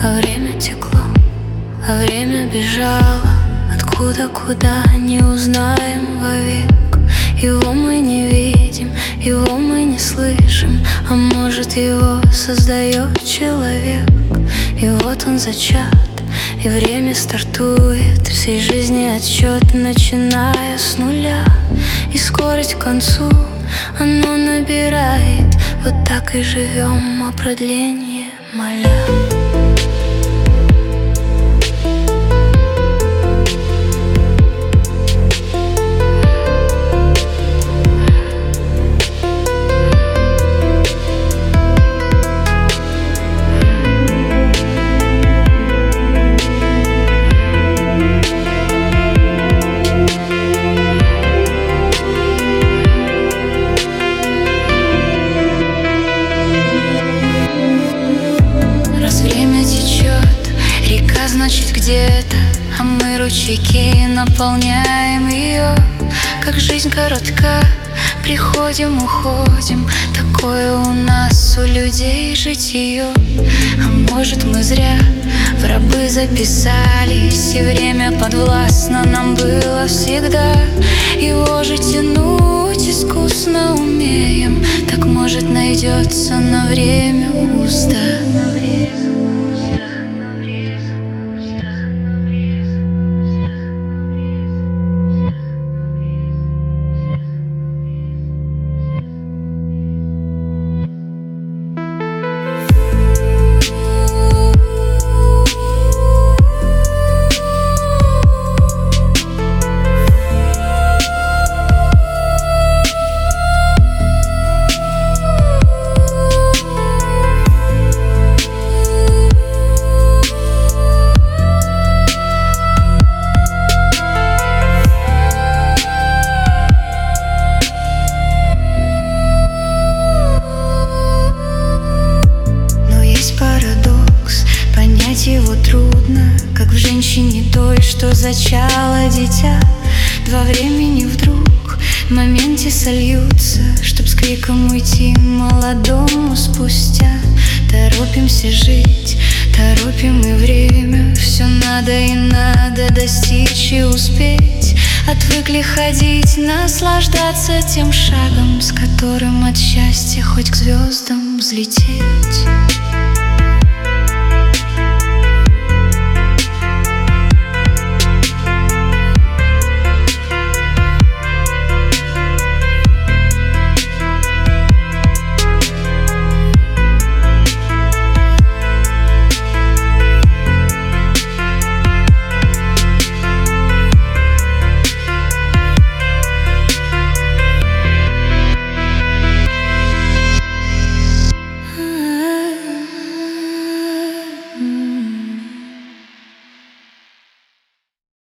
а время текло, а время бежало. Откуда, куда, не узнаем вовек. Его мы не видим, его мы не слышим, а может, его создает человек. И вот он зачат, и время стартует, всей жизни отсчет, начиная с нуля. И скорость к концу оно набирает. Вот так и живем, о продлении моля. Значит, где-то, а мы ручейки наполняем ее. Как жизнь коротка, приходим, уходим. Такое у нас, у людей, житье. А может, мы зря в рабы записались, и время подвластно нам было всегда. Его же тянуть искусно умеем. Так, может, найдется на время узда. Его трудно, как в женщине той, что зачала дитя. Два времени вдруг в моменте сольются, чтоб с криком уйти молодому спустя. Торопимся жить, торопим и время. Все надо и надо достичь и успеть. Отвыкли ходить, наслаждаться тем шагом, с которым от счастья хоть к звездам взлететь.